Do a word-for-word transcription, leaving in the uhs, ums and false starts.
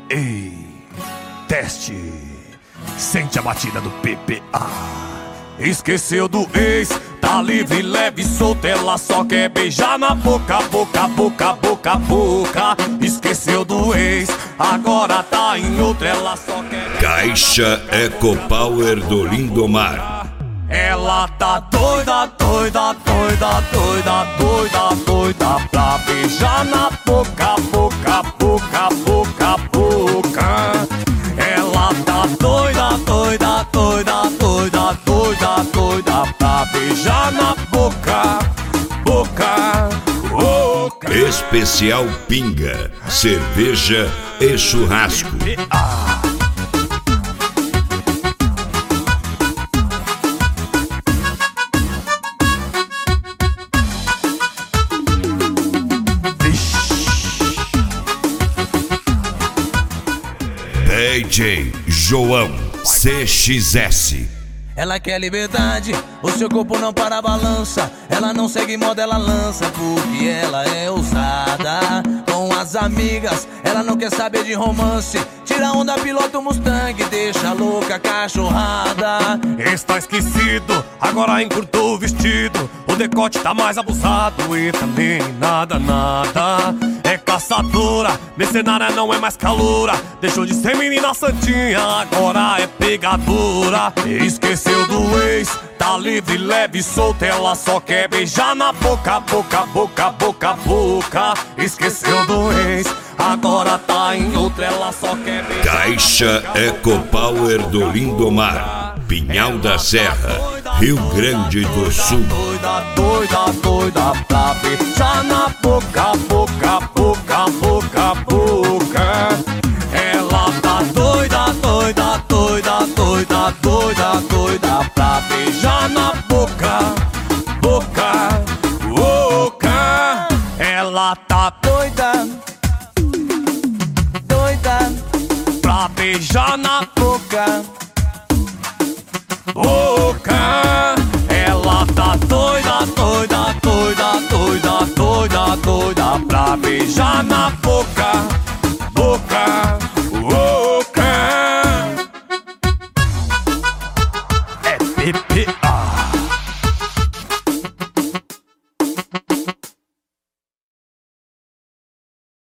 Ei, teste. Sente a batida do P P A. Esqueceu do ex, tá livre, leve, solta. Ela só quer beijar na boca, boca, boca, boca, boca. Esqueceu do ex, agora tá em outra. Ela só quer... Caixa EcoPower do Lindomar. Ela tá doida, doida, doida, doida, doida, doida pra beijar na boca, boca, boca, boca, boca. Ela tá doida, doida, doida, doida, doida, doida pra beijar na boca, boca, boca. Especial Pinga, cerveja e churrasco. Ah. D J João C X S. Ela quer liberdade, o seu corpo não para a balança. Ela não segue moda, ela lança, porque ela é ousada. Com as amigas, ela não quer saber de romance. Tira onda, pilota o Mustang, deixa louca a cachorrada. Está esquecido, agora encurtou o vestido. O decote tá mais abusado e também nada, nada. É caçadora, mercenária não é mais caloura. Deixou de ser menina santinha, agora é pegadora. Esqueceu do ex, tá livre, leve, solta. Ela só quer beijar na boca, boca, boca, boca, boca. Esqueceu do ex, agora tá em outra. Ela só quer beijar. Caixa EcoPower do Lindomar, Pinhal da Serra, Rio Grande do Sul. Doida, doida, doida pra beijar na boca, boca, boca, boca, boca. Ela tá doida, doida, doida, doida, doida, doida pra beijar na boca, boca, boca. Ela tá doida, doida pra beijar na boca, boca. Ela tá doida, doida, doida, doida, doida, doida pra beijar